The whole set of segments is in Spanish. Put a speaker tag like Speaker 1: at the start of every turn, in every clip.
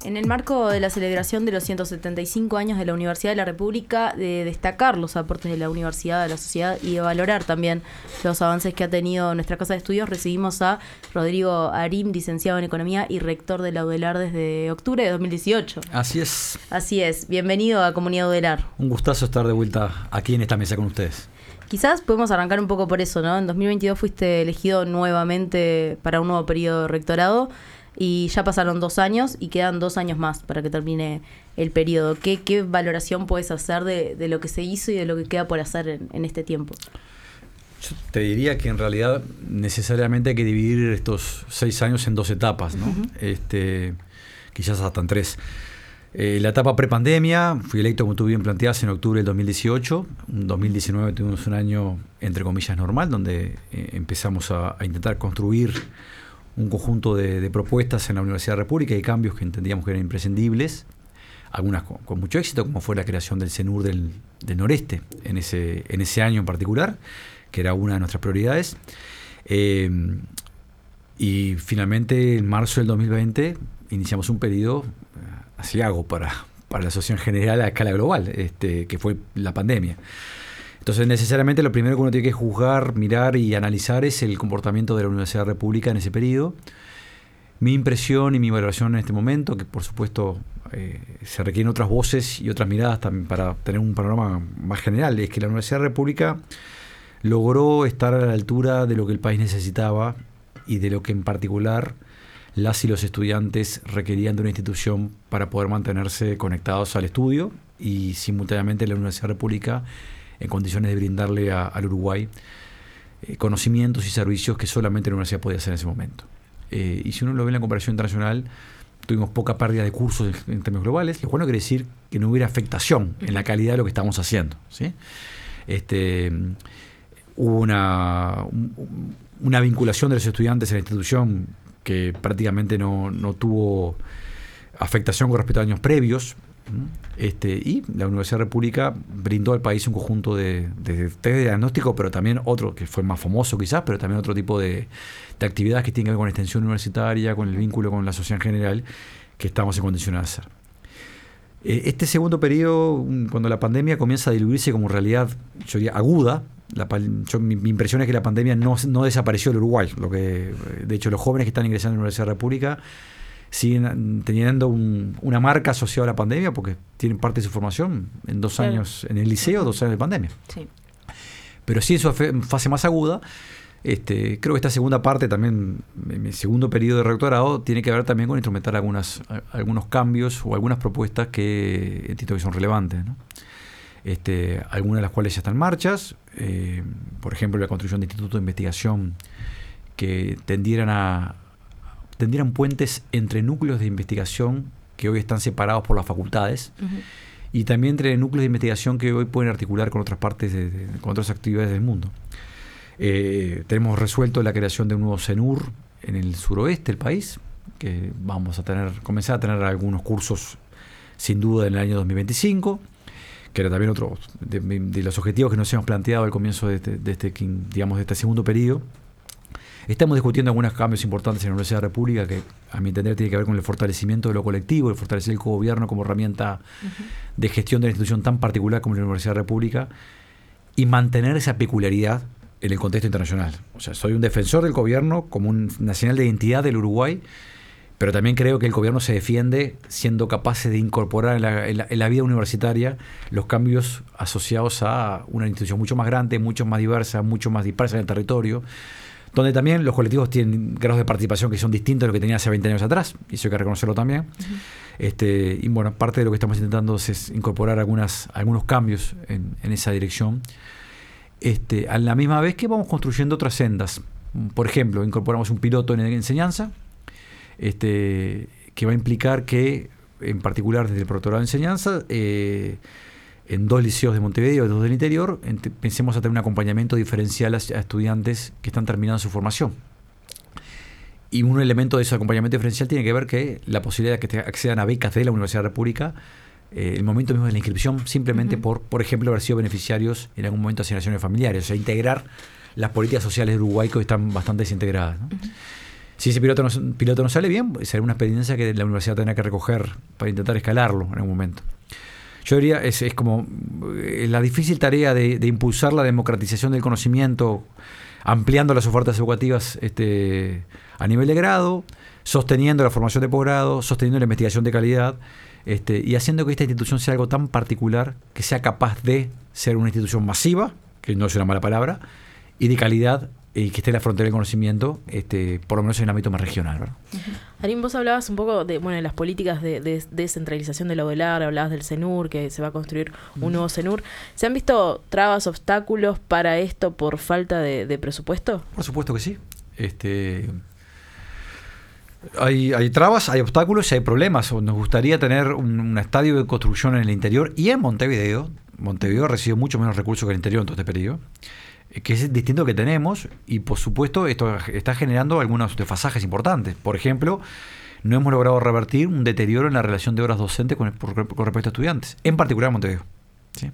Speaker 1: En el marco de la celebración de los 175 años de la Universidad de la República, de destacar los aportes de la universidad a la sociedad y de valorar también los avances que ha tenido nuestra Casa de Estudios, recibimos a Rodrigo Arim, licenciado en Economía y rector de la UDELAR desde octubre de 2018.
Speaker 2: Así es.
Speaker 1: Así es. Bienvenido a Comunidad UDELAR.
Speaker 2: Un gustazo estar de vuelta aquí en esta mesa con ustedes.
Speaker 1: Quizás podemos arrancar un poco por eso, ¿no? En 2022 fuiste elegido nuevamente para un nuevo periodo de rectorado. Y ya pasaron 2 años y quedan 2 años más para que termine el periodo. ¿Qué valoración puedes hacer de lo que se hizo y de lo que queda por hacer en este tiempo?
Speaker 2: Yo te diría que en realidad necesariamente hay que dividir estos 6 años en 2 etapas, ¿no? Quizás hasta en 3. La etapa prepandemia, fui electo, como tú bien planteaste, en octubre del 2018. En 2019 tuvimos un año, entre comillas, normal, donde empezamos a intentar construir un conjunto de propuestas en la Universidad de la República y cambios que entendíamos que eran imprescindibles, algunas con mucho éxito, como fue la creación del CENUR del Noreste en ese año en particular, que era una de nuestras prioridades. Y finalmente, en marzo del 2020, iniciamos un periodo aciago para la asociación general a escala global, que fue la pandemia. Entonces, necesariamente lo primero que uno tiene que juzgar, mirar y analizar es el comportamiento de la Universidad de la República en ese periodo. Mi impresión y mi valoración en este momento, que por supuesto se requieren otras voces y otras miradas también para tener un panorama más general, es que la Universidad de la República logró estar a la altura de lo que el país necesitaba y de lo que en particular las y los estudiantes requerían de una institución para poder mantenerse conectados al estudio, y simultáneamente la Universidad de la República en condiciones de brindarle al Uruguay conocimientos y servicios que solamente la universidad podía hacer en ese momento. Y si uno lo ve en la comparación internacional, tuvimos poca pérdida de cursos en términos globales, lo cual no quiere decir que no hubiera afectación en la calidad de lo que estamos haciendo, ¿sí? Hubo una vinculación de los estudiantes en la institución que prácticamente no tuvo afectación con respecto a años previos. Y la Universidad de la República brindó al país un conjunto de test de diagnóstico, pero también otro que fue más famoso quizás, pero también otro tipo de actividades que tienen que ver con la extensión universitaria, con el vínculo con la sociedad en general, que estamos en condiciones de hacer. Este segundo periodo, cuando la pandemia comienza a diluirse como realidad, yo diría, aguda, mi impresión es que la pandemia no desapareció del Uruguay. De hecho, los jóvenes que están ingresando en la Universidad de la República siguen teniendo una marca asociada a la pandemia, porque tienen parte de su formación en 2 años en el liceo, 2 años de pandemia. Sí. Pero sí, en su fase más aguda, creo que esta segunda parte también, mi segundo periodo de rectorado, tiene que ver también con instrumentar algunos cambios o algunas propuestas que entiendo que son relevantes, ¿no? Algunas de las cuales ya están en marcha, por ejemplo, la construcción de institutos de investigación que tendieran puentes entre núcleos de investigación que hoy están separados por las facultades, y también entre núcleos de investigación que hoy pueden articular con otras partes, con otras actividades del mundo. Tenemos resuelto la creación de un nuevo CENUR en el suroeste del país, que vamos a comenzar a tener algunos cursos sin duda en el año 2025, que era también otro de los objetivos que nos hemos planteado al comienzo de este segundo periodo. Estamos discutiendo algunos cambios importantes en la Universidad de la República que, a mi entender, tiene que ver con el fortalecimiento de lo colectivo, el fortalecer el cogobierno como herramienta de gestión de la institución tan particular como la Universidad de la República, y mantener esa peculiaridad en el contexto internacional. O sea, soy un defensor del gobierno como una señal de identidad del Uruguay, pero también creo que el gobierno se defiende siendo capaces de incorporar en la vida universitaria los cambios asociados a una institución mucho más grande, mucho más diversa, mucho más dispersa en el territorio, donde también los colectivos tienen grados de participación que son distintos a lo que tenían hace 20 años atrás, y eso hay que reconocerlo también. Y bueno, parte de lo que estamos intentando es incorporar algunos cambios en esa dirección, a la misma vez que vamos construyendo otras sendas. Por ejemplo, incorporamos un piloto en enseñanza, que va a implicar que, en particular desde el profesorado de enseñanza, en 2 liceos de Montevideo y 2 del interior, pensemos a tener un acompañamiento diferencial a estudiantes que están terminando su formación. Y un elemento de ese acompañamiento diferencial tiene que ver que la posibilidad de que accedan a becas de la Universidad de la República, el momento mismo de la inscripción, simplemente por ejemplo, haber sido beneficiarios en algún momento de asignaciones familiares, o sea, integrar las políticas sociales de Uruguay que hoy están bastante desintegradas, ¿no? Si ese piloto no sale bien, será una experiencia que la universidad tendrá que recoger para intentar escalarlo en algún momento. Yo diría, es como la difícil tarea de impulsar la democratización del conocimiento, ampliando las ofertas educativas a nivel de grado, sosteniendo la formación de posgrado, sosteniendo la investigación de calidad, y haciendo que esta institución sea algo tan particular que sea capaz de ser una institución masiva, que no es una mala palabra, y de calidad, y que esté en la frontera del conocimiento, por lo menos en el ámbito más regional, ¿verdad?
Speaker 3: Arín, vos hablabas un poco de las políticas de descentralización de la UDELAR, hablabas del CENUR, que se va a construir un nuevo CENUR. ¿Se han visto trabas, obstáculos para esto por falta de presupuesto?
Speaker 2: Por supuesto que sí. Hay trabas, hay obstáculos y hay problemas. Nos gustaría tener un estadio de construcción en el interior y en Montevideo. Montevideo recibe mucho menos recursos que el interior en todo este periodo, que es distinto que tenemos, y por supuesto esto está generando algunos desfasajes importantes. Por ejemplo, no hemos logrado revertir un deterioro en la relación de horas docentes con respecto a estudiantes, en particular en Montevideo, ¿sí?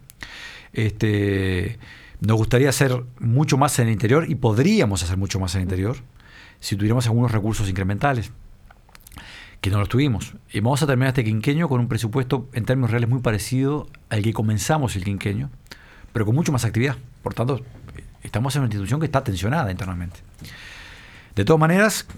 Speaker 2: Nos gustaría hacer mucho más en el interior, y podríamos hacer mucho más en el interior si tuviéramos algunos recursos incrementales, que no los tuvimos. Y vamos a terminar este quinquenio con un presupuesto en términos reales muy parecido al que comenzamos el quinquenio, pero con mucho más actividad. Por tanto, estamos en una institución que está tensionada internamente. De todas maneras,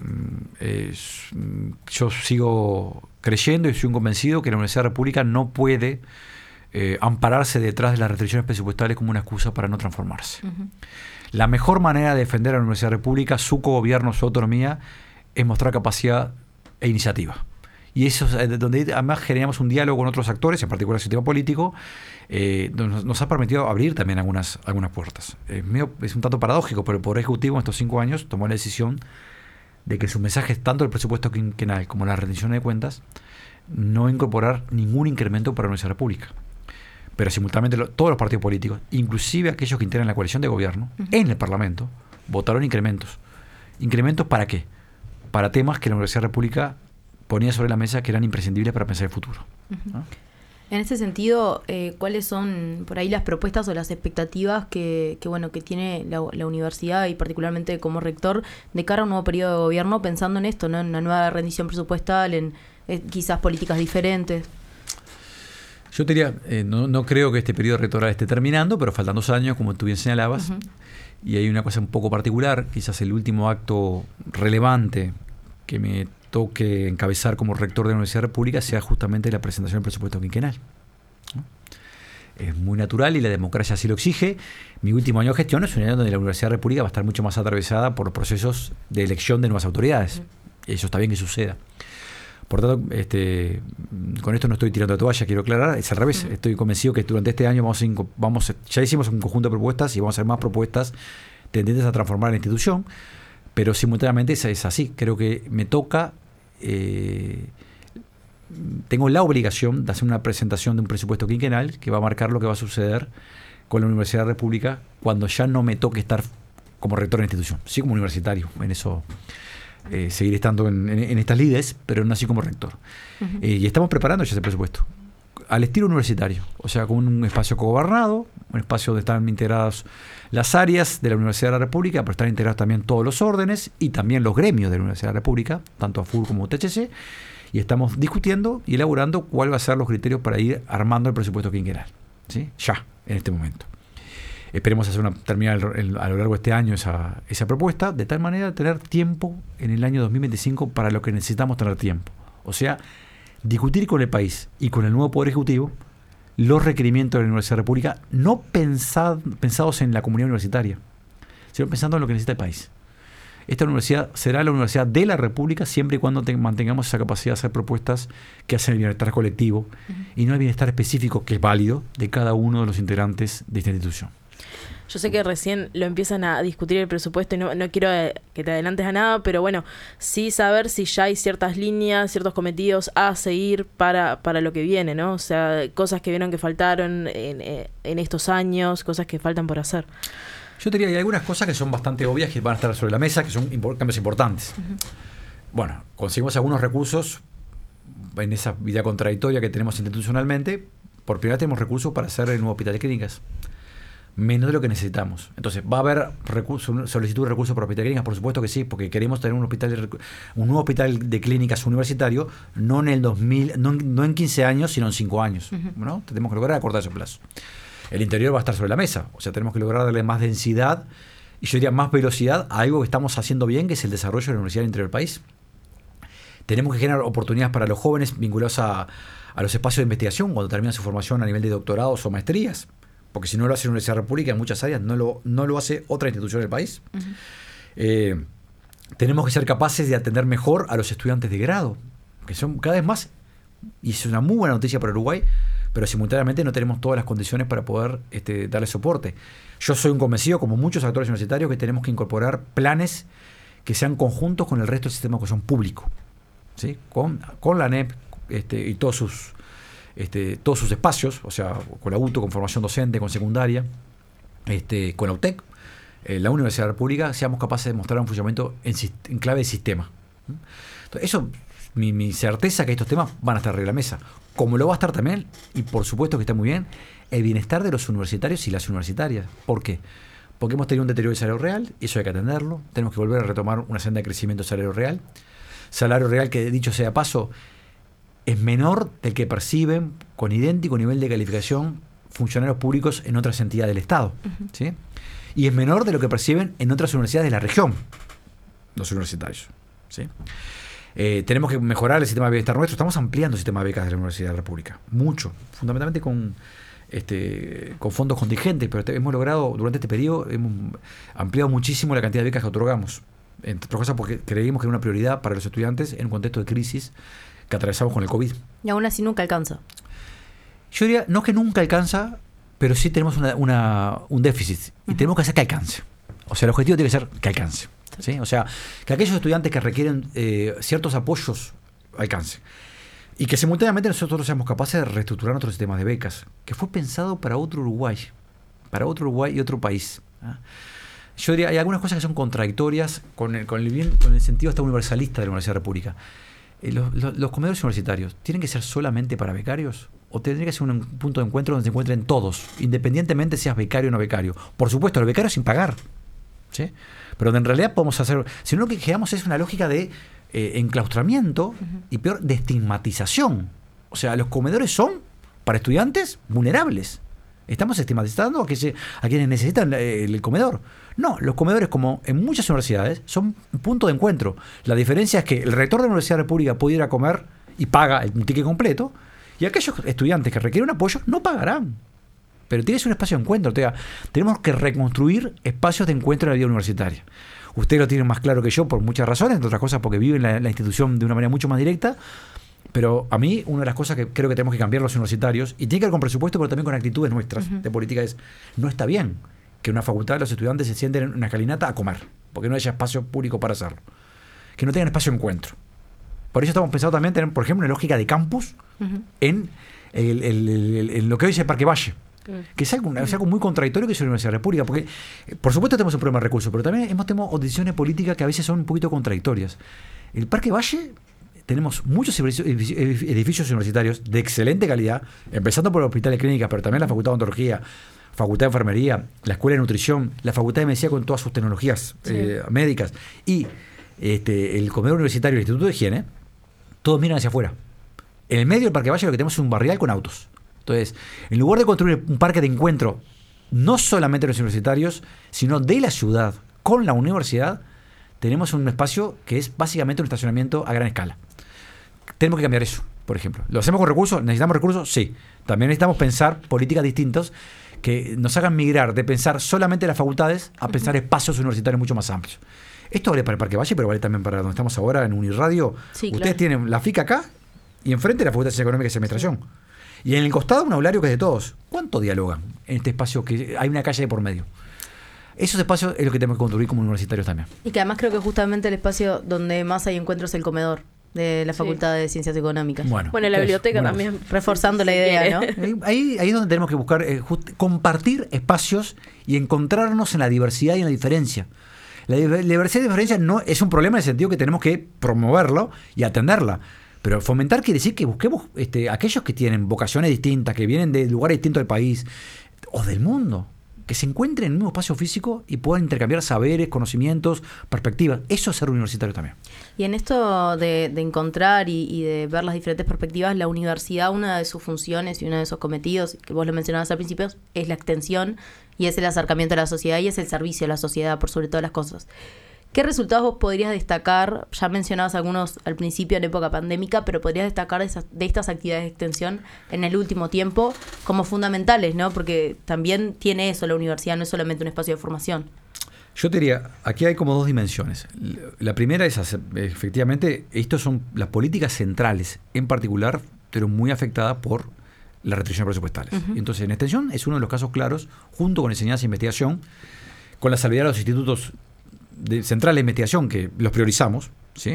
Speaker 2: yo sigo creyendo y soy convencido que la Universidad República no puede ampararse detrás de las restricciones presupuestales como una excusa para no transformarse. La mejor manera de defender a la Universidad República, su cogobierno, su autonomía, es mostrar capacidad e iniciativa. Y eso es donde además generamos un diálogo con otros actores, en particular el sistema político, nos ha permitido abrir también algunas puertas. Es un tanto paradójico, pero el Poder Ejecutivo en estos 5 años tomó la decisión de que sus mensajes, tanto el presupuesto quinquenal como la rendición de cuentas, no incorporar ningún incremento para la Universidad República. Pero simultáneamente todos los partidos políticos, inclusive aquellos que integran la coalición de gobierno, en el Parlamento, votaron incrementos. ¿Incrementos para qué? Para temas que la Universidad República ponía sobre la mesa que eran imprescindibles para pensar el futuro. ¿No?
Speaker 1: En ese sentido, ¿cuáles son por ahí las propuestas o las expectativas que tiene la universidad, y particularmente como rector, de cara a un nuevo periodo de gobierno, pensando en esto, ¿no? En una nueva rendición presupuestal, en quizás políticas diferentes?
Speaker 2: Yo te diría, no creo que este periodo rectoral esté terminando, pero faltan 2 años, como tú bien señalabas, y hay una cosa un poco particular, quizás el último acto relevante que me toque encabezar como rector de la Universidad República sea justamente la presentación del presupuesto quinquenal, ¿no? Es muy natural y la democracia así lo exige. Mi último año de gestión es un año donde la Universidad República va a estar mucho más atravesada por procesos de elección de nuevas autoridades. Eso está bien que suceda. Por tanto, con esto no estoy tirando la toalla, quiero aclarar, es al revés. Estoy convencido que durante este año ya hicimos un conjunto de propuestas y vamos a hacer más propuestas tendentes a transformar la institución, pero simultáneamente es así. Creo que me toca, tengo la obligación de hacer una presentación de un presupuesto quinquenal que va a marcar lo que va a suceder con la Universidad República cuando ya no me toque estar como rector de la institución, sí como universitario, en eso seguiré estando en estas lides, pero no así como rector. Y estamos preparando ya ese presupuesto al estilo universitario, o sea, con un espacio cogobernado, un espacio donde están integradas las áreas de la Universidad de la República, pero están integrados también todos los órdenes y también los gremios de la Universidad de la República, tanto AFUR como THC, y estamos discutiendo y elaborando cuáles van a ser los criterios para ir armando el presupuesto quinquenal, ¿sí? Ya, en este momento. Esperemos terminar a lo largo de este año esa propuesta, de tal manera de tener tiempo en el año 2025 para lo que necesitamos tener tiempo. O sea, discutir con el país y con el nuevo Poder Ejecutivo los requerimientos de la Universidad República, no pensados en la comunidad universitaria, sino pensando en lo que necesita el país. Esta universidad será la universidad de la República siempre y cuando mantengamos esa capacidad de hacer propuestas que hacen el bienestar colectivo y no el bienestar específico, que es válido, de cada uno de los integrantes de esta institución.
Speaker 3: Yo sé que recién lo empiezan a discutir el presupuesto y no quiero que te adelantes a nada, pero bueno, sí saber si ya hay ciertas líneas, ciertos cometidos a seguir para lo que viene, ¿no? O sea, cosas que vieron que faltaron en estos años, cosas que faltan por hacer.
Speaker 2: Yo diría que hay algunas cosas que son bastante obvias, que van a estar sobre la mesa, que son cambios importantes. Bueno, conseguimos algunos recursos en esa vida contradictoria que tenemos institucionalmente. Por primera vez tenemos recursos para hacer el nuevo hospital de clínicas. menos de lo que necesitamos. Entonces, ¿va a haber solicitud de recursos por hospital de clínicas? Por supuesto que sí, porque queremos tener un nuevo hospital de clínicas universitario, no en el 2000, no en 15 años, sino en 5 años. ¿No? Tenemos que lograr acortar ese plazo. El interior va a estar sobre la mesa, o sea, tenemos que lograr darle más densidad y yo diría más velocidad a algo que estamos haciendo bien, que es el desarrollo de la universidad del interior del país. Tenemos que generar oportunidades para los jóvenes vinculados a los espacios de investigación cuando terminan su formación a nivel de doctorados o maestrías, porque si no lo hace la Universidad República en muchas áreas, no lo hace otra institución del país. Tenemos que ser capaces de atender mejor a los estudiantes de grado, que son cada vez más, y es una muy buena noticia para Uruguay, pero simultáneamente no tenemos todas las condiciones para poder darle soporte. Yo soy un convencido, como muchos actores universitarios, que tenemos que incorporar planes que sean conjuntos con el resto del sistema de educación público, ¿sí? Con la ANEP y todos sus espacios, o sea, con la UTO, con formación docente, con secundaria, con la UTEC, la Universidad República, seamos capaces de mostrar un funcionamiento en clave de sistema. Entonces, eso, mi certeza que estos temas van a estar arriba de la mesa. Como lo va a estar también, y por supuesto que está muy bien, el bienestar de los universitarios y las universitarias. ¿Por qué? Porque hemos tenido un deterioro del salario real, eso hay que atenderlo, tenemos que volver a retomar una senda de crecimiento del salario real que, dicho sea paso, es menor del que perciben con idéntico nivel de calificación funcionarios públicos en otras entidades del Estado. ¿Sí? Y es menor de lo que perciben en otras universidades de la región, los universitarios. ¿Sí? Tenemos que mejorar el sistema de bienestar nuestro. Estamos ampliando el sistema de becas de la Universidad de la República. Mucho. Fundamentalmente con fondos contingentes, pero hemos logrado, durante este periodo, hemos ampliado muchísimo la cantidad de becas que otorgamos. Entre otras cosas porque creímos que era una prioridad para los estudiantes en un contexto de crisis que atravesamos con el COVID.
Speaker 1: Y aún así nunca alcanza.
Speaker 2: Yo diría, no que nunca alcanza, pero sí tenemos un déficit y tenemos que hacer que alcance. O sea, el objetivo tiene que ser que alcance. ¿Sí? O sea, que aquellos estudiantes que requieren ciertos apoyos alcance. Y que simultáneamente nosotros seamos capaces de reestructurar nuestros sistemas de becas, que fue pensado para otro Uruguay y otro país. Yo diría, hay algunas cosas que son contradictorias con el sentido hasta universalista de la Universidad República. Los comedores universitarios, ¿tienen que ser solamente para becarios? ¿O tendría que ser un punto de encuentro donde se encuentren todos, independientemente seas becario o no becario? Por supuesto, los becarios sin pagar, ¿sí? Pero en realidad podemos hacer, si no, lo que generamos es una lógica de enclaustramiento y peor, de estigmatización. O sea, los comedores son para estudiantes vulnerables. Estamos estigmatizando a quienes necesitan el comedor. No, los comedores, como en muchas universidades, son un punto de encuentro. La diferencia es que el rector de la Universidad República puede ir a comer y paga un ticket completo, y aquellos estudiantes que requieren apoyo no pagarán. Pero tienes un espacio de encuentro. Tenemos que reconstruir espacios de encuentro en la vida universitaria. Ustedes lo tienen más claro que yo por muchas razones, entre otras cosas porque viven la institución de una manera mucho más directa. Pero a mí, una de las cosas que creo que tenemos que cambiar los universitarios, y tiene que ver con presupuesto, pero también con actitudes nuestras de política, es: no está bien que en una facultad los estudiantes se sienten en una escalinata a comer, porque no haya espacio público para hacerlo. Que no tengan espacio de encuentro. Por eso estamos pensando también tener, por ejemplo, una lógica de campus en lo que hoy es el Parque Valle. Que es algo muy contradictorio que es la Universidad de la República, porque por supuesto tenemos un problema de recursos, pero también tenemos decisiones políticas que a veces son un poquito contradictorias. El Parque Valle, tenemos muchos edificios universitarios de excelente calidad, empezando por el Hospital de Clínicas, pero también la Facultad de Odontología, Facultad de Enfermería, la Escuela de Nutrición, la Facultad de Medicina con todas sus tecnologías médicas, y el comedor universitario y el Instituto de Higiene. Todos miran hacia afuera. En el medio del Parque Valle lo que tenemos es un barrial con autos. Entonces, en lugar de construir un parque de encuentro, no solamente de los universitarios, sino de la ciudad con la universidad, tenemos un espacio que es básicamente un estacionamiento a gran escala. Tenemos que cambiar eso, por ejemplo. ¿Lo hacemos con recursos? ¿Necesitamos recursos? Sí. También necesitamos pensar políticas distintas que nos hagan migrar de pensar solamente las facultades a pensar espacios universitarios mucho más amplios. Esto vale para el Parque Valle, pero vale también para donde estamos ahora, en Unirradio. Sí, ustedes claro. Tienen la FIC acá y enfrente la Facultad de Ciencias Económicas y Administración. Y en el costado un aulario que es de todos. ¿Cuánto dialogan en este espacio que hay una calle de por medio? Esos espacios es lo que tenemos que construir como universitarios también. Y
Speaker 1: que además creo que justamente el espacio donde más hay encuentros es el comedor de la Facultad de Ciencias Económicas.
Speaker 3: Bueno, la biblioteca también.
Speaker 1: Reforzando la idea, ¿no?
Speaker 2: Ahí es donde tenemos que buscar compartir espacios y encontrarnos en la diversidad y en la diferencia. La diversidad y la diferencia no es un problema en el sentido que tenemos que promoverlo y atenderla. Pero fomentar quiere decir que busquemos aquellos que tienen vocaciones distintas, que vienen de lugares distintos del país o del mundo, que se encuentren en el mismo espacio físico y puedan intercambiar saberes, conocimientos, perspectivas. Eso es ser universitario también.
Speaker 1: Y en esto de encontrar y de ver las diferentes perspectivas, la universidad, una de sus funciones y uno de sus cometidos, que vos lo mencionabas al principio, es la extensión y es el acercamiento a la sociedad y es el servicio a la sociedad por sobre todas las cosas. ¿Qué resultados vos podrías destacar? Ya mencionabas algunos al principio en época pandémica, pero podrías destacar de estas actividades de extensión en el último tiempo como fundamentales, ¿no? Porque también tiene eso la universidad, no es solamente un espacio de formación.
Speaker 2: Yo te diría, aquí hay como dos dimensiones. La primera es, efectivamente, estas son las políticas centrales, en particular, pero muy afectadas por las restricciones presupuestales. Uh-huh. Entonces, en extensión es uno de los casos claros, junto con enseñanza e investigación, con la salvedad de los institutos centrales de investigación, que los priorizamos, ¿sí?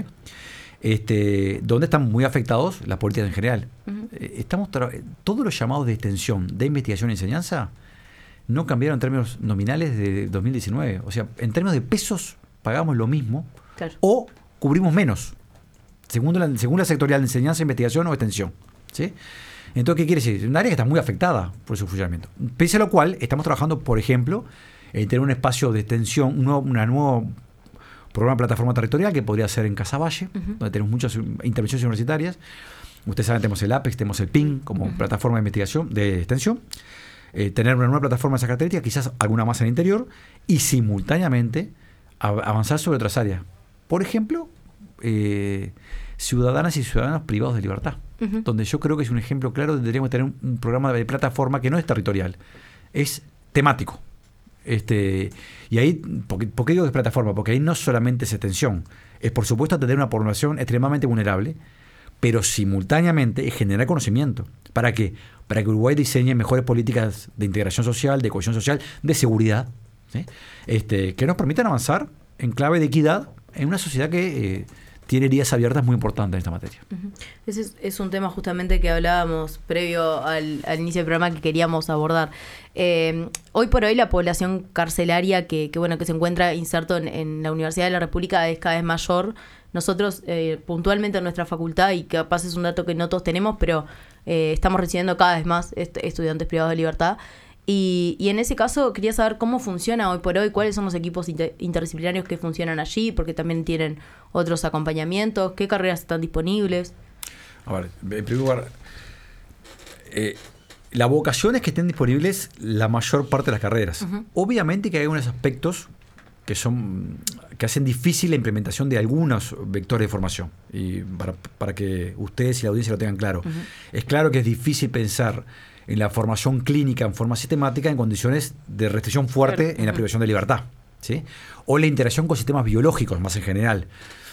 Speaker 2: Donde están muy afectados las políticas en general. Uh-huh. Todos los llamados de extensión, de investigación y enseñanza, no cambiaron en términos nominales de 2019. O sea, en términos de pesos pagamos lo mismo, claro, o cubrimos menos, según la sectorial de enseñanza, investigación o extensión, ¿sí? Entonces, ¿qué quiere decir? Un área que está muy afectada por su funcionamiento. Pese a lo cual, estamos trabajando, por ejemplo, en tener un espacio de extensión, un nuevo programa de plataforma territorial que podría ser en Casaballe, uh-huh, donde tenemos muchas intervenciones universitarias. Ustedes saben, tenemos el APEX, tenemos el PIN como uh-huh, plataforma de investigación, de extensión. Tener una nueva plataforma de esa característica, quizás alguna más en el interior, y simultáneamente avanzar sobre otras áreas. Por ejemplo, ciudadanas y ciudadanos privados de libertad, uh-huh, donde yo creo que es un ejemplo claro donde tendríamos que tener un programa de plataforma que no es territorial, es temático. Y ahí, ¿por qué digo que es plataforma? Porque ahí no solamente es extensión, es por supuesto atender una población extremadamente vulnerable, pero simultáneamente es generar conocimiento. ¿Para qué? Para que Uruguay diseñe mejores políticas de integración social, de cohesión social, de seguridad, ¿sí? Que nos permitan avanzar en clave de equidad en una sociedad que tiene heridas abiertas muy importantes en esta materia.
Speaker 1: Uh-huh. Ese es un tema justamente que hablábamos previo al inicio del programa que queríamos abordar. Hoy por hoy la población carcelaria que se encuentra inserto en la Universidad de la República es cada vez mayor. Nosotros puntualmente en nuestra facultad, y capaz es un dato que no todos tenemos, pero estamos recibiendo cada vez más estudiantes privados de libertad. Y en ese caso quería saber cómo funciona hoy por hoy, cuáles son los equipos interdisciplinarios que funcionan allí, porque también tienen otros acompañamientos, qué carreras están disponibles.
Speaker 2: A ver, en primer lugar, la vocación es que estén disponibles la mayor parte de las carreras. Uh-huh. Obviamente que hay algunos aspectos que hacen difícil la implementación de algunos vectores de formación. Y para que ustedes y la audiencia lo tengan claro. Uh-huh. Es claro que es difícil pensar en la formación clínica en forma sistemática en condiciones de restricción fuerte, claro, en la privación de libertad, ¿sí? O la interacción con sistemas biológicos más en general,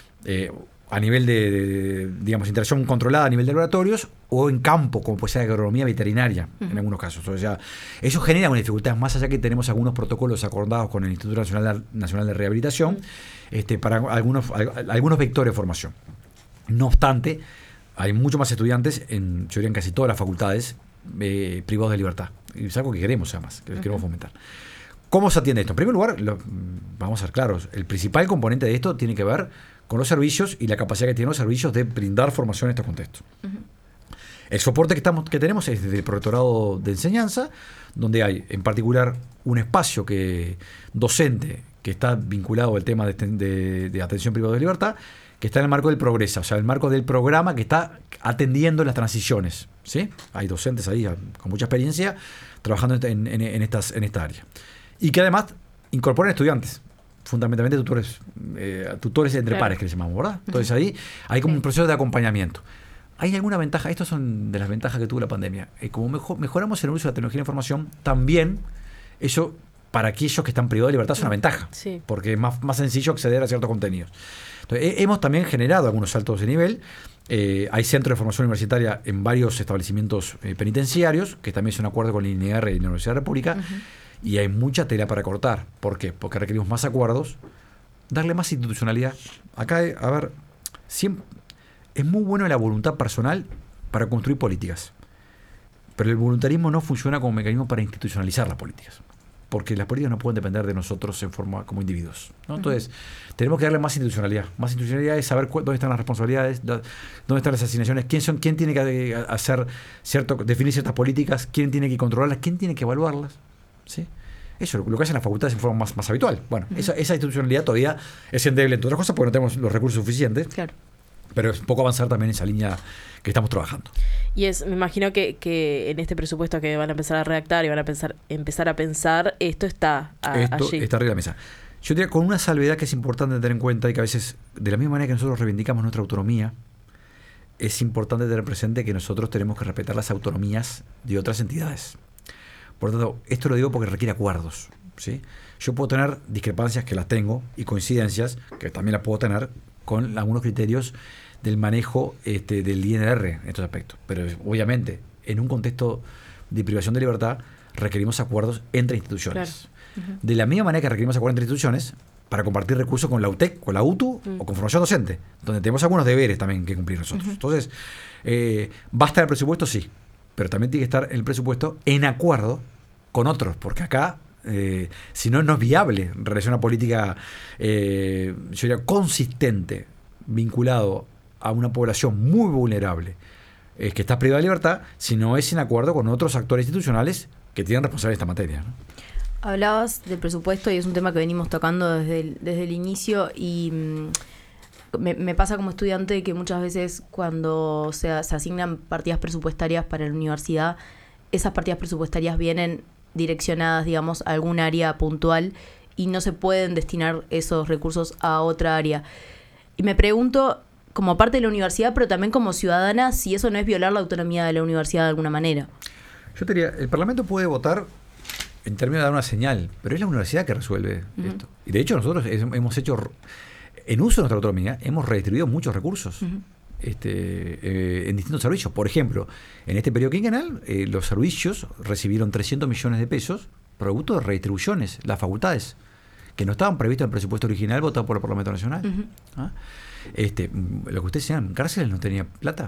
Speaker 2: a nivel de interacción controlada a nivel de laboratorios o en campo, como puede ser la agronomía veterinaria, uh-huh, en algunos casos. O sea, eso genera una dificultad, más allá que tenemos algunos protocolos acordados con el Instituto Nacional de Rehabilitación, uh-huh, para algunos vectores de formación. No obstante, hay muchos más estudiantes, yo diría en casi todas las facultades, privados de libertad. Y es algo que queremos, además, que queremos fomentar. ¿Cómo se atiende esto? En primer lugar, vamos a ser claros, el principal componente de esto tiene que ver con los servicios y la capacidad que tienen los servicios de brindar formación en estos contextos. Uh-huh. El soporte que tenemos es desde el Protectorado de Enseñanza, donde hay en particular un espacio docente que está vinculado al tema de atención privada de libertad, que está en el marco del Progresa, o sea, el marco del programa que está atendiendo las transiciones, ¿sí? Hay docentes ahí con mucha experiencia trabajando en esta área. Y que además incorporan estudiantes, fundamentalmente tutores entre pares, que les llamamos, ¿verdad? Entonces ahí hay como un proceso de acompañamiento. ¿Hay alguna ventaja? Estas son de las ventajas que tuvo la pandemia. Como mejoramos el uso de la tecnología de la información, también eso para aquellos que están privados de libertad es una ventaja, sí, porque es más sencillo acceder a ciertos contenidos. Entonces, hemos también generado algunos saltos de nivel. Hay centros de formación universitaria en varios establecimientos penitenciarios, que también es un acuerdo con el INER y la Universidad de la República, uh-huh, y hay mucha tela para cortar. ¿Por qué? Porque requerimos más acuerdos, darle más institucionalidad. Acá, a ver, siempre es muy bueno la voluntad personal para construir políticas, pero el voluntarismo no funciona como mecanismo para institucionalizar las políticas, porque las políticas no pueden depender de nosotros en forma como individuos, ¿no? Entonces, tenemos que darle más institucionalidad. Más institucionalidad es saber dónde están las responsabilidades, dónde están las asignaciones, quién tiene que definir ciertas políticas, quién tiene que controlarlas, quién tiene que evaluarlas, ¿sí? eso, lo que hacen las facultades en forma más habitual. Bueno, esa institucionalidad todavía es endeble, entre otras cosas, porque no tenemos los recursos suficientes.
Speaker 1: Claro.
Speaker 2: Pero es poco avanzar también en esa línea que estamos trabajando.
Speaker 3: Y me imagino que en este presupuesto que van a empezar a redactar y van a empezar a pensar, esto está allí.
Speaker 2: Está arriba de la mesa. Yo diría con una salvedad que es importante tener en cuenta y que a veces, de la misma manera que nosotros reivindicamos nuestra autonomía, es importante tener presente que nosotros tenemos que respetar las autonomías de otras entidades. Por lo tanto, esto lo digo porque requiere acuerdos, ¿sí? Yo puedo tener discrepancias, que las tengo, y coincidencias, que también las puedo tener, con algunos criterios del manejo del INR en estos aspectos. Pero obviamente, en un contexto de privación de libertad, requerimos acuerdos entre instituciones. Claro. De la misma manera que requerimos acuerdos entre instituciones para compartir recursos con la UTEC, con la UTU o con formación docente, donde tenemos algunos deberes también que cumplir nosotros. Entonces, ¿va a estar el presupuesto? Sí, pero también tiene que estar el presupuesto en acuerdo con otros, porque acá, si no, no es viable realizar una política, yo diría, consistente, vinculado a una población muy vulnerable, que está privada de libertad, si no es en acuerdo con otros actores institucionales que tienen responsabilidad en esta materia, ¿no?
Speaker 1: Hablabas del presupuesto y es un tema que venimos tocando desde el inicio y me pasa como estudiante que muchas veces cuando se asignan partidas presupuestarias para la universidad, esas partidas presupuestarias vienen direccionadas, digamos, a algún área puntual y no se pueden destinar esos recursos a otra área. Y me pregunto, como parte de la universidad, pero también como ciudadana, si eso no es violar la autonomía de la universidad de alguna manera.
Speaker 2: Yo te diría, el Parlamento puede votar en términos de dar una señal, pero es la universidad que resuelve esto. Y de hecho nosotros hemos hecho, en uso de nuestra autonomía, hemos redistribuido muchos recursos en distintos servicios. Por ejemplo, en este periodo quinquenal, los servicios recibieron 300 millones de pesos producto de redistribuciones, las facultades, que no estaban previstas en el presupuesto original votado por el Parlamento Nacional. Lo que ustedes decían, cárceles no tenía plata.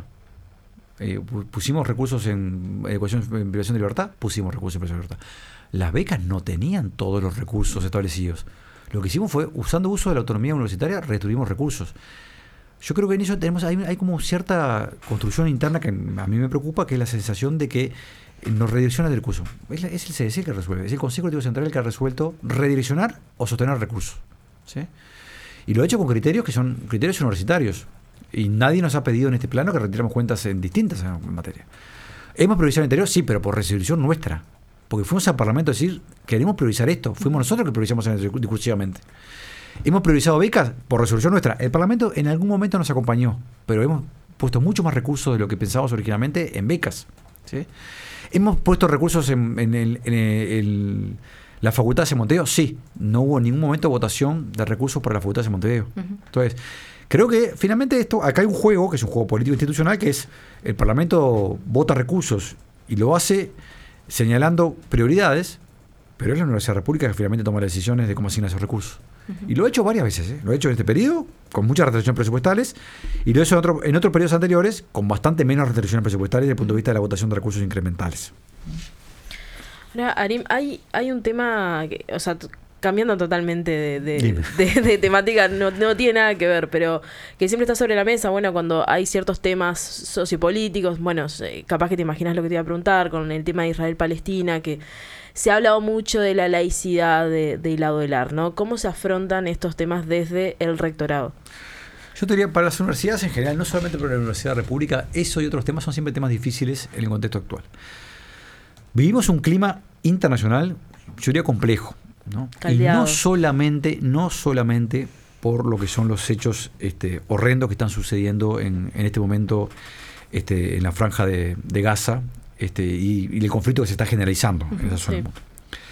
Speaker 2: Pusimos recursos en educación en privación de libertad, pusimos recursos en privación de libertad. Las becas no tenían todos los recursos establecidos. Lo que hicimos fue, usando uso de la autonomía universitaria, redistribuimos recursos. Yo creo que en eso hay como cierta construcción interna que a mí me preocupa, que es la sensación de que nos redirecciona el recurso. Es el CDC que resuelve, es el Consejo Directivo Central el que ha resuelto redireccionar o sostener recursos, ¿sí? Y lo ha hecho con criterios que son criterios universitarios. Y nadie nos ha pedido en este plano que retiremos cuentas en distintas materias. ¿Hemos priorizado el interior? Sí, pero por resolución nuestra. Porque fuimos al Parlamento a decir, queremos priorizar esto. Fuimos nosotros que priorizamos discursivamente. ¿Hemos priorizado becas? Por resolución nuestra. El Parlamento en algún momento nos acompañó, pero hemos puesto mucho más recursos de lo que pensábamos originalmente en becas, ¿sí? ¿Hemos puesto recursos en la Facultad de Montevideo? Sí. No hubo en ningún momento votación de recursos para la Facultad de Montevideo. Entonces, creo que finalmente acá hay un juego, que es un juego político institucional, que es el Parlamento vota recursos y lo hace señalando prioridades, pero es la Universidad República que finalmente toma las decisiones de cómo asigna esos recursos. Y lo he hecho varias veces, Lo he hecho en este periodo, con muchas restricciones presupuestales, y lo he hecho en otros periodos anteriores, con bastante menos restricciones presupuestales desde el punto de vista de la votación de recursos incrementales.
Speaker 3: Ahora, Arim, hay un tema, cambiando totalmente de temática, no tiene nada que ver, pero que siempre está sobre la mesa, cuando hay ciertos temas sociopolíticos, capaz que te imaginas lo que te iba a preguntar, con el tema de Israel-Palestina, que se ha hablado mucho de la laicidad de la UDELAR, ¿no? ¿Cómo se afrontan estos temas desde el rectorado?
Speaker 2: Yo te diría, para las universidades en general, no solamente para la Universidad República, eso y otros temas son siempre temas difíciles en el contexto actual. Vivimos un clima internacional, yo diría, complejo, ¿no? Y no solamente por lo que son los hechos horrendos que están sucediendo en este momento en la franja de Gaza y el conflicto que se está generalizando en esa zona del mundo.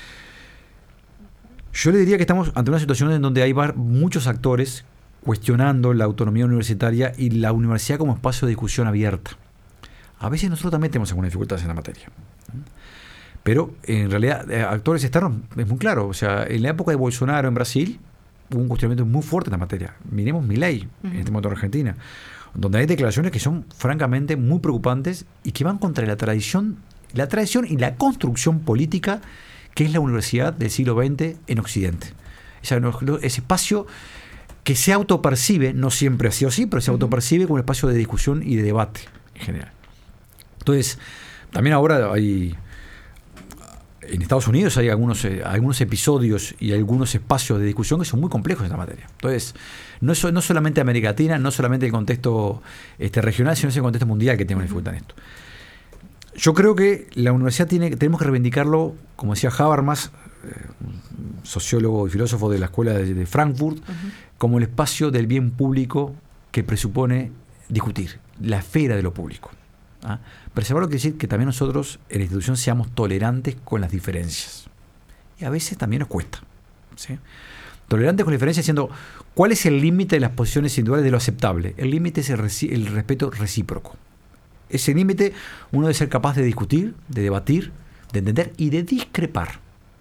Speaker 2: Yo le diría que estamos ante una situación en donde hay muchos actores cuestionando la autonomía universitaria y la universidad como espacio de discusión abierta. A veces nosotros también tenemos algunas dificultades en la materia. Pero en realidad actores externos es muy claro. O sea, en la época de Bolsonaro en Brasil hubo un cuestionamiento muy fuerte en la materia. Miremos Milei en este momento en Argentina, donde hay declaraciones que son francamente muy preocupantes y que van contra la tradición y la construcción política que es la universidad del siglo XX en Occidente. Ese espacio que se autopercibe, no siempre ha sido así, pero se autopercibe como un espacio de discusión y de debate en general. Entonces, también ahora hay en Estados Unidos hay algunos episodios y algunos espacios de discusión que son muy complejos en esta materia. Entonces, no solamente América Latina, no solamente el contexto regional, sino el contexto mundial que tenemos dificultad en esto. Yo creo que la universidad tenemos que reivindicarlo, como decía Habermas, sociólogo y filósofo de la escuela de Frankfurt, como el espacio del bien público que presupone discutir, la esfera de lo público. Preservarlo quiere decir que también nosotros en la institución seamos tolerantes con las diferencias. Y a veces también nos cuesta, ¿sí? Tolerantes con las diferencias diciendo, ¿cuál es el límite de las posiciones individuales de lo aceptable? El límite es el respeto recíproco. Ese límite uno debe ser capaz de discutir, de debatir, de entender y de discrepar,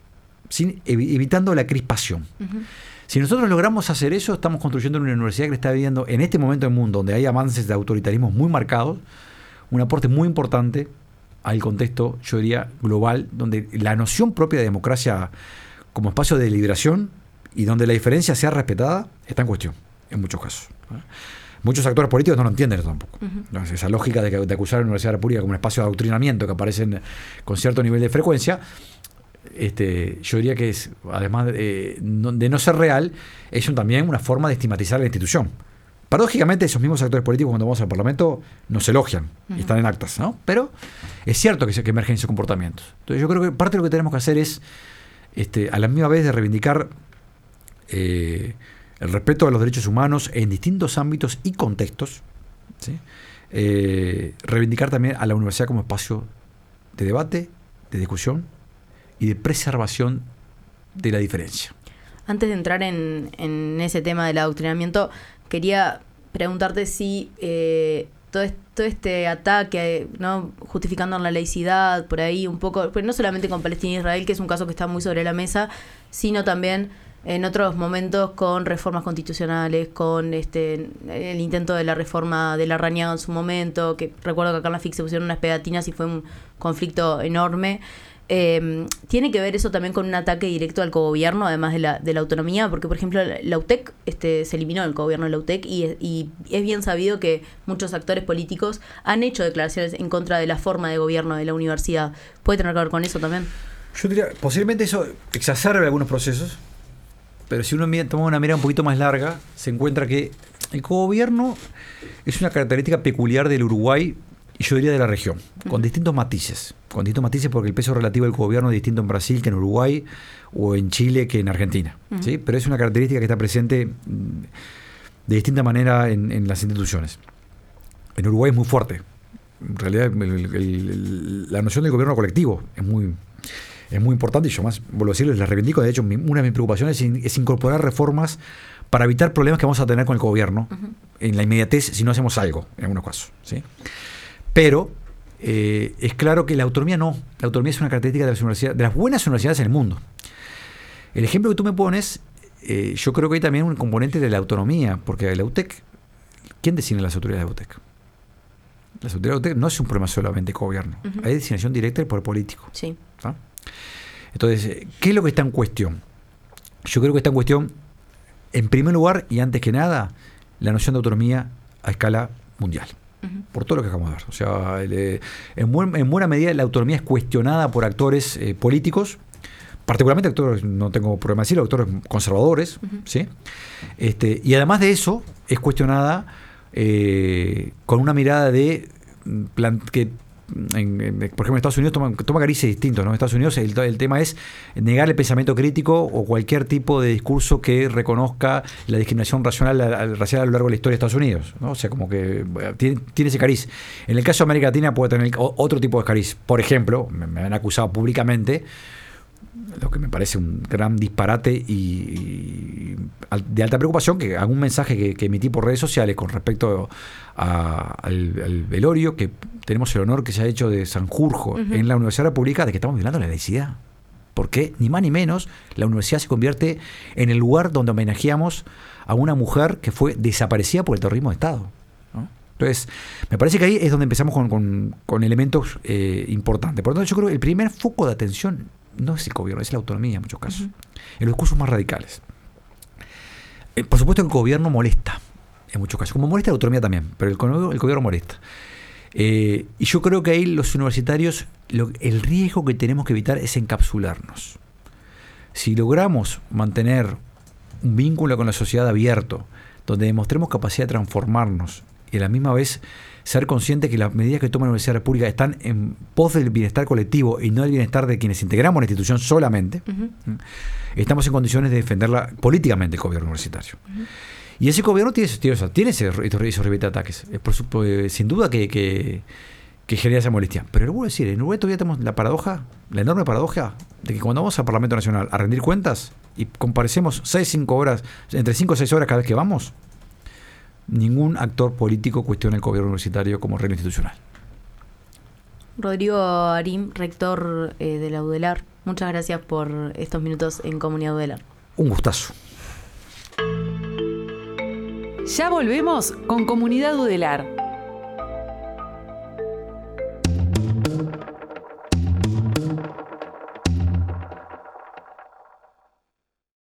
Speaker 2: evitando la crispación. Si nosotros logramos hacer eso, estamos construyendo una universidad que está viviendo en este momento del mundo, donde hay avances de autoritarismo muy marcados, un aporte muy importante al contexto, yo diría, global, donde la noción propia de democracia como espacio de deliberación y donde la diferencia sea respetada, está en cuestión, en muchos casos. Muchos actores políticos no lo entienden eso tampoco. Esa lógica de acusar a la Universidad de la República como un espacio de adoctrinamiento que aparecen con cierto nivel de frecuencia, yo diría que es, además de no ser real, es también una forma de estigmatizar a la institución. Paradójicamente, esos mismos actores políticos, cuando vamos al Parlamento, nos elogian y están en actas, ¿no? Pero es cierto que emergen esos comportamientos. Entonces, yo creo que parte de lo que tenemos que hacer es, a la misma vez de reivindicar el respeto a los derechos humanos en distintos ámbitos y contextos, ¿sí? Reivindicar también a la universidad como espacio de debate, de discusión y de preservación de la diferencia.
Speaker 1: Antes de entrar en ese tema del adoctrinamiento, quería preguntarte si todo este ataque, ¿no?, justificando la laicidad, por ahí un poco, pues no solamente con Palestina e Israel, que es un caso que está muy sobre la mesa, sino también en otros momentos con reformas constitucionales, con el intento de la reforma de Larrañaga en su momento, que recuerdo que acá en la FIC se pusieron unas pegatinas y fue un conflicto enorme. ¿Tiene que ver eso también con un ataque directo al cogobierno, además de la autonomía? Porque, por ejemplo, la UTEC se eliminó el cogobierno de la UTEC y es bien sabido que muchos actores políticos han hecho declaraciones en contra de la forma de gobierno de la universidad. ¿Puede tener que ver con eso también?
Speaker 2: Yo diría, posiblemente eso exacerbe algunos procesos, pero si uno toma una mirada un poquito más larga, se encuentra que el cogobierno es una característica peculiar del Uruguay y yo diría de la región, con distintos matices. Con distintos matices porque el peso relativo del gobierno es distinto en Brasil que en Uruguay o en Chile que en Argentina. ¿Sí? Pero es una característica que está presente de distinta manera en las instituciones. En Uruguay es muy fuerte. En realidad la noción del gobierno colectivo es muy importante y yo más, vuelvo a decirles, la reivindico. De hecho, una de mis preocupaciones es incorporar reformas para evitar problemas que vamos a tener con el gobierno en la inmediatez si no hacemos algo, en algunos casos. ¿Sí? Pero es claro que la autonomía no. La autonomía es una característica de las buenas universidades en el mundo. El ejemplo que tú me pones, yo creo que hay también un componente de la autonomía, porque la UTEC, ¿quién designa las autoridades de la UTEC? Las autoridades de la UTEC no es un problema solamente de gobierno. Hay designación directa del poder político.
Speaker 1: Sí.
Speaker 2: ¿Ah? Entonces, ¿qué es lo que está en cuestión? Yo creo que está en cuestión, en primer lugar, y antes que nada, la noción de autonomía a escala mundial. Por todo lo que acabamos de ver. O sea, en buena medida la autonomía es cuestionada por actores políticos, particularmente actores, no tengo problema de decirlo, actores conservadores, ¿sí? Y además de eso, es cuestionada con una mirada de que por ejemplo, en Estados Unidos toma carices distintos, ¿no? En Estados Unidos el tema es negar el pensamiento crítico o cualquier tipo de discurso que reconozca la discriminación racial a lo largo de la historia de Estados Unidos, ¿no? O sea, como que tiene ese cariz. En el caso de América Latina puede tener otro tipo de cariz. Por ejemplo, me han acusado públicamente, lo que me parece un gran disparate y de alta preocupación, que algún mensaje que emití por redes sociales con respecto al velorio, que tenemos el honor que se ha hecho de Sanjurjo en la Universidad de la República, de que estamos violando la laicidad. Porque, ni más ni menos, la universidad se convierte en el lugar donde homenajeamos a una mujer que fue desaparecida por el terrorismo de Estado, ¿no? Entonces, me parece que ahí es donde empezamos con elementos importantes. Por lo tanto, yo creo que el primer foco de atención no es el gobierno, es la autonomía en muchos casos. En los discursos más radicales. Por supuesto que el gobierno molesta en muchos casos. Como molesta la autonomía también, pero el gobierno molesta. Y yo creo que ahí los universitarios, el riesgo que tenemos que evitar es encapsularnos. Si logramos mantener un vínculo con la sociedad abierto, donde demostremos capacidad de transformarnos y a la misma vez ser conscientes que las medidas que toma la Universidad de la República están en pos del bienestar colectivo y no del bienestar de quienes integramos la institución solamente, estamos en condiciones de defenderla políticamente el gobierno universitario. Y ese gobierno tiene esos ribetes de ataques. Sin duda que genera esa molestia. Pero le voy a decir, en Uruguay todavía tenemos la enorme paradoja de que cuando vamos al Parlamento Nacional a rendir cuentas y comparecemos entre 5 o 6 horas cada vez que vamos, ningún actor político cuestiona el gobierno universitario como regla institucional.
Speaker 1: Rodrigo Arim, rector de la UDELAR, muchas gracias por estos minutos en Comunidad UDELAR.
Speaker 2: Un gustazo.
Speaker 4: Ya volvemos con Comunidad UDELAR.